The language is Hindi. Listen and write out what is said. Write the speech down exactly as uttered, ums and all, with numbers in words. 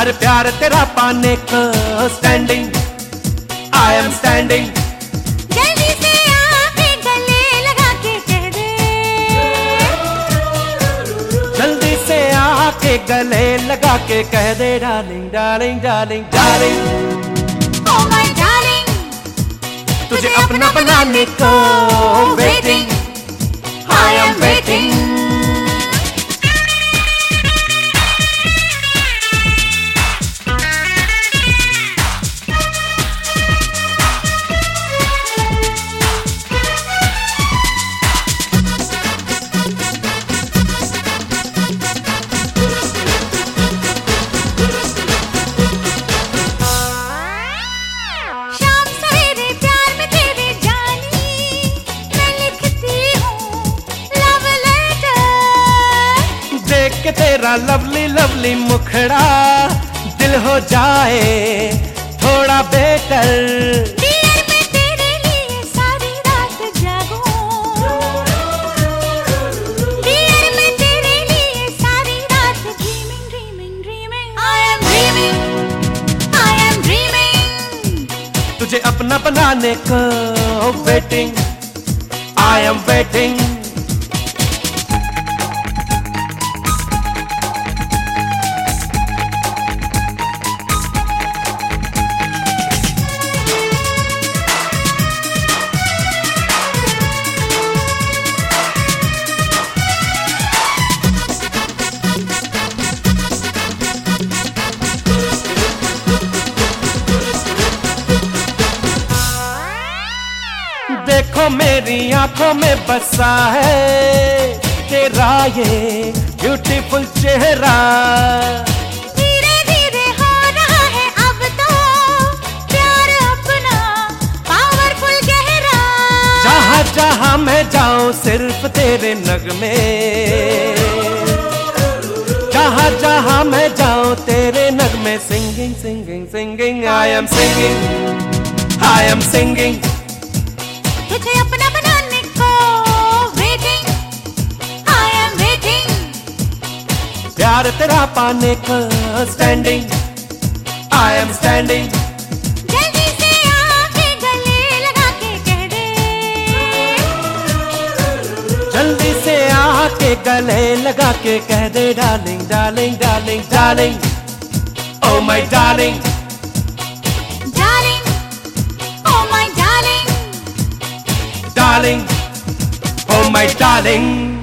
हर प्यार तेरा पाने को स्टैंडिंग, आई एम स्टैंडिंग। जल्दी से आके गले लगा के कह दे, जल्दी से आके गले लगा के कह दे darling darling darling darling, oh my darling, तुझे अपना बनाने को वेटिंग, आई एम वेटिंग। के तेरा लवली लवली मुखड़ा दिल हो जाए थोड़ा बेटर। डियर मैं तेरे लिए सारी रात जागूं, डियर मैं तेरे लिए सारी रात dreaming dreaming dreaming, I am dreaming, I am dreaming. तुझे अपना बनाने को वेटिंग, आई एम वेटिंग। देखो मेरी आंखों में बसा है तेरा ये ब्यूटीफुल चेहरा। धीरे धीरे हो रहा है अब तो प्यार अपना पावरफुल गहरा। जहाँ जहाँ मैं जाऊँ सिर्फ तेरे नगमे, जहाँ जहाँ मैं जाऊँ तेरे नगमे। Singing singing singing, I am singing, I am singing. तुझे अपना बनाने को वेटिंग, आई एम वेटिंग। प्यार तेरा पाने को स्टैंडिंग, आई एम स्टैंडिंग। जल्दी से आके गले लगा के कह दे, जल्दी से आके गले लगा के कह दे darling darling darling darling, oh my darling darling, oh my darling, darling, oh my darling.